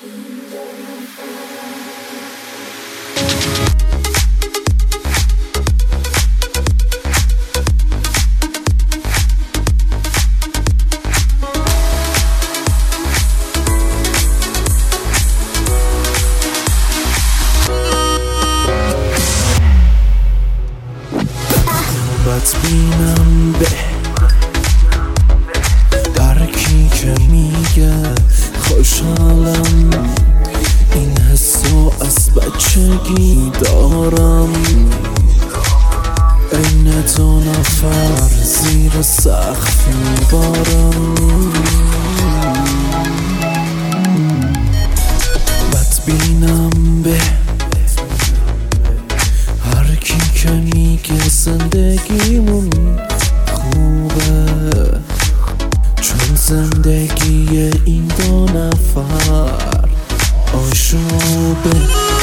بینم به هر کی که میگه خوشحالم، این حسو از بچگی دارم. این دو نفر زیر سقف میبارم. بدبینم به هر کی که میگه زندگیمون خوبه، چون زندگی این دو نفر آشوبه.